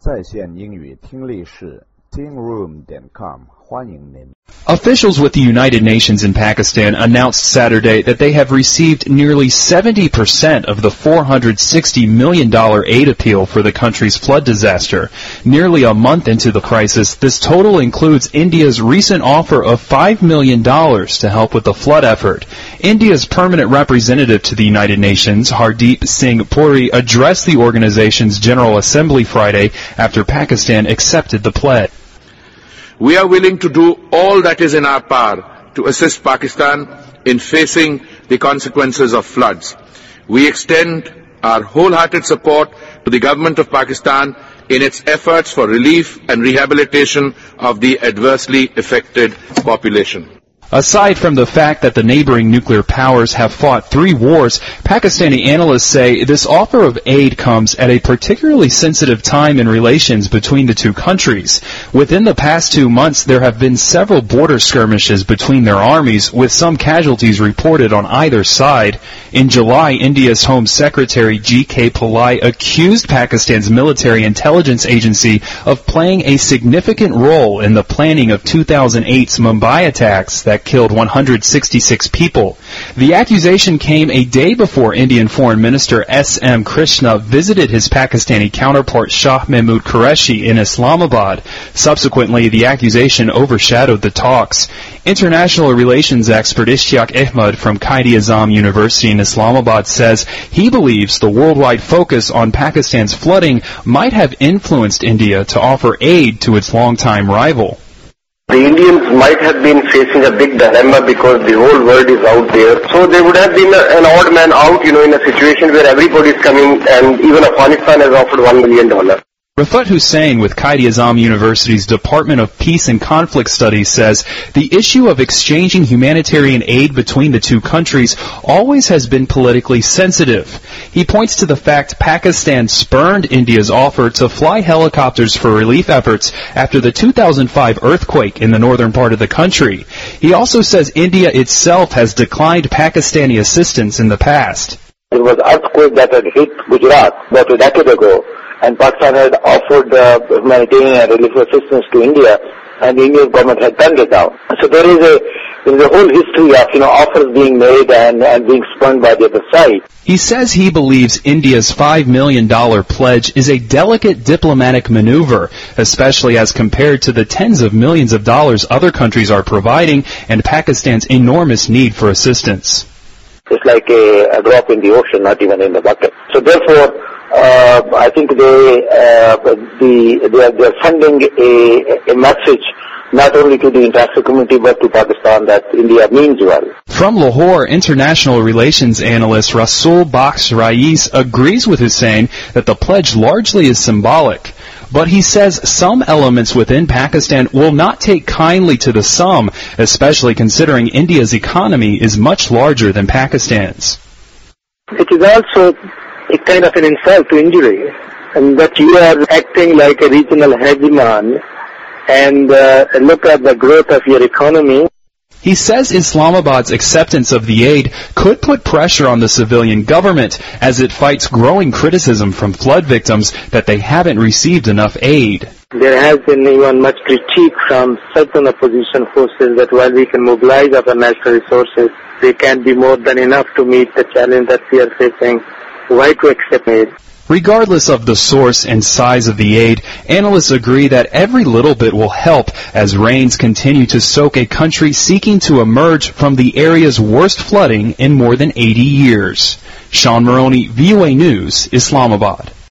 在线英语听力室 tingroom.com 欢迎您。 Officials with the United Nations in Pakistan announced Saturday that they have received nearly 70% of the $460 million aid appeal for the country's flood disaster. Nearly a month into the crisis, this total includes India's recent offer of $5 million to help with the flood effort. India's permanent representative to the United Nations, Hardeep Singh Puri, addressed the organization's General Assembly Friday after Pakistan accepted the pledge. We are willing to do all that is in our power to assist Pakistan in facing the consequences of floods. We extend our wholehearted support to the government of Pakistan in its efforts for relief and rehabilitation of the adversely affected population. Aside from the fact that the neighboring nuclear powers have fought 3 wars, Pakistani analysts say this offer of aid comes at a particularly sensitive time in relations between the two countries. Within the past 2 months, there have been several border skirmishes between their armies, with some casualties reported on either side. In July, India's Home Secretary G.K. Pillai accused Pakistan's military intelligence agency of playing a significant role in the planning of 2008's Mumbai attacks that killed 166 people. The accusation came a day before Indian Foreign Minister S.M. Krishna visited his Pakistani counterpart Shah Mahmood Qureshi in Islamabad. Subsequently, the accusation overshadowed the talks. International relations expert Ishtiaq Ahmed from Quaid-e-Azam University in Islamabad says he believes the worldwide focus on Pakistan's flooding might have influenced India to offer aid to its longtime rival. The Indians might have been facing a big dilemma because the whole world is out there. So they would have been an odd man out, in a situation where everybody is coming, and even Afghanistan has offered $1 million. Rafat Hussain with Quaid-e-Azam University's Department of Peace and Conflict Studies says the issue of exchanging humanitarian aid between the two countries always has been politically sensitive. He points to the fact Pakistan spurned India's offer to fly helicopters for relief efforts after the 2005 earthquake in the northern part of the country. He also says India itself has declined Pakistani assistance in the past. There was an earthquake that had hit Gujarat about a decade ago, and Pakistan had offered humanitarian and relief assistance to India, and the Indian government had turned it down. So there is a whole history of offers being made and being spurned by the other side. He says he believes India's $5 million pledge is a delicate diplomatic maneuver, especially as compared to the tens of millions of dollars other countries are providing and Pakistan's enormous need for assistance. It's like a drop in the ocean, not even in the bucket. So therefore, I think they are sending a message not only to the international community but to Pakistan that India means well. From Lahore, international relations analyst Rasul Bakhsh Rais agrees with Hussain that the pledge largely is symbolic. But he says some elements within Pakistan will not take kindly to the sum, especially considering India's economy is much larger than Pakistan's. It is also a kind of an insult to India, and that you are acting like a regional hegemon and look at the growth of your economy. He says Islamabad's acceptance of the aid could put pressure on the civilian government as it fights growing criticism from flood victims that they haven't received enough aid. There has been even much critique from certain opposition forces that while we can mobilize our natural resources, they can be more than enough to meet the challenge that we are facing. Why to accept aid? Regardless of the source and size of the aid, analysts agree that every little bit will help as rains continue to soak a country seeking to emerge from the area's worst flooding in more than 80 years. Sean Maroney, VOA News, Islamabad.